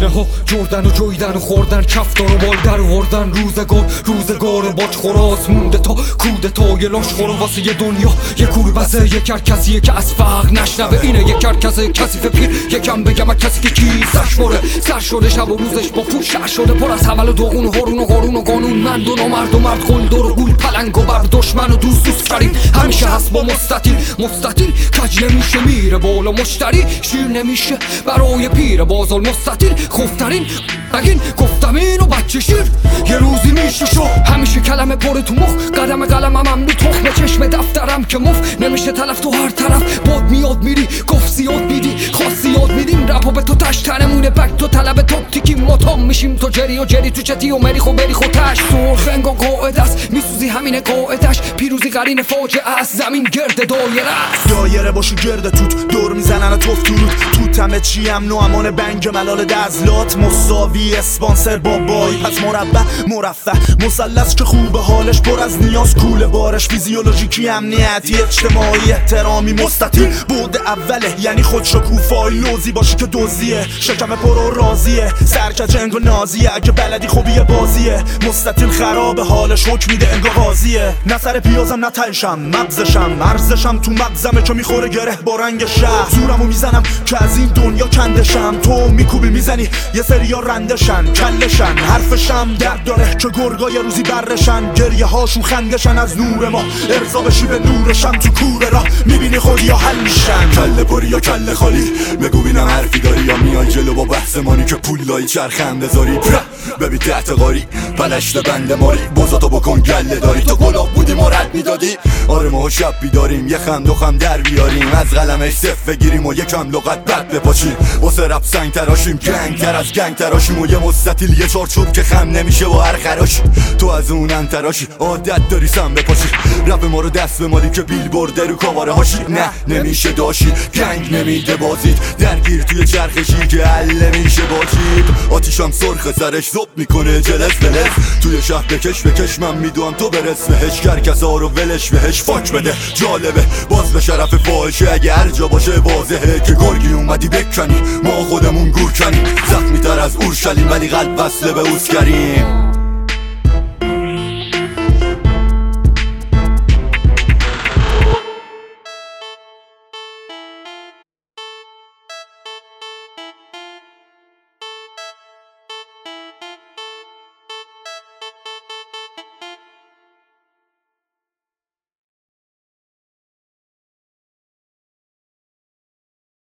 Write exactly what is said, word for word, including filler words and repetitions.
ها جردن و جویدن و خوردن کفتار و بال در وردن روزگار روزگار باج خوراز مونده تا کودتای لاش خورا واسه یه دنیا یه کوربزه یه کرکسیه که از فقر نشنوه اینه یه کرکسه کثیف پیر یکم بگم کسی که کیسش بره سر شده شب و روزش با پوشش شده پر از حمل و داغون و هارون و قارون و قانون مند و نامرد و مرد قلدر و گول پلنگ و بر دشمن و دوست دوست فرین همیشه هست با مستطیل مستطیل کج نمیشه میره بالا مشتری شیر نمیشه برای پیر بازار مستطیل خفترین بگین گفتم اینو بچه شیر یه روزی میشه شو همیشه کلمه پر تو مخ قدم قلمم هم رو تخم چشم دفترم که مف نمیشه تلف تو هر طرف باد میاد میری گفت زیاد میدی خاص یاد میدیم رپا به تو تش تنمونه بک تو طلب تاکتیکی ماتام میشیم تو جری و جری تو چتی و مری خو بری خو تش سرخ انگا قاعد است میسوزی همین قاعدش پیروزی قرین فاجعه است زمین گرد دایره است دایره باشو گرد توت دور میزنن توف درود توت همه چی امن و امان بنگ ملال دزلات مساوی اسپانسر بابایی پس مربع مرفه مثلث که خوبه حالش پر از نیاز کوله بارش فیزیولوژیکی امنیتی اجتماعی احترامی مستطیل بود اوله یعنی خود شکوفایی لوزی باشی که دوزیه شکم پر و راضیه سرکه جنگ و نازیه اگه بلدی خوبیه بازیه مستطیل خرابه حالش حکم میده انگار قاضیه نه سر پیازم نه تایشم مغزشم مرزشم تو مغزمه که میخوره گره با رنگ شهر زورمو میزنم که از این دنیا کندشم تو میکوبی میزنی یه سریا رندشن کلشن حرفشم درد داره که گرگا یه روزی برشن گریه هاشون خندشن از نور ما ارضا بشی به نورشم تو کوره را میبینی خودی یا حل میشن کله پری یا کله خالی بگو بینم حرفی داری یا میای جلو با بحث مانی که پول لای چرخنده زاری ببی تحت قاری پلشت بند ماری بازاتو بکن گله داری تو گلاب بودی ما رد میدادی آره ما شب بیداریم یه خند و خم در بیاریم از قلمش صف بگیریم و یکم لغت بد بپاشیم واسه رپ سنگ تراشیم گنگ تر از گنگ تراشیم و یه مستطیل یه چارچوب که خم نمیشه و هر خراش تو از اون انتراشی عادت داری سم بپاشی رپ ما رو دست به مالی که بیل برده رو کاواره هاشی نه نمیشه داشی گنگ نمیده بازید درگیر توی چرخشی که حل نمیشه باشید آتیشم سرخ سرش زب میکنه جلس بلس توی شهر بکش بکش من میدونم تو برس بهش کرکسا رو ولش بهش فاک بده جالبه باز به شرف فاحشه اگه هر جا باشه واضحه که گرگی اومدی بکنی ما خودمون گور کنیم زخمی تر از اورشلیم ولی قلب وصله به اوز کریم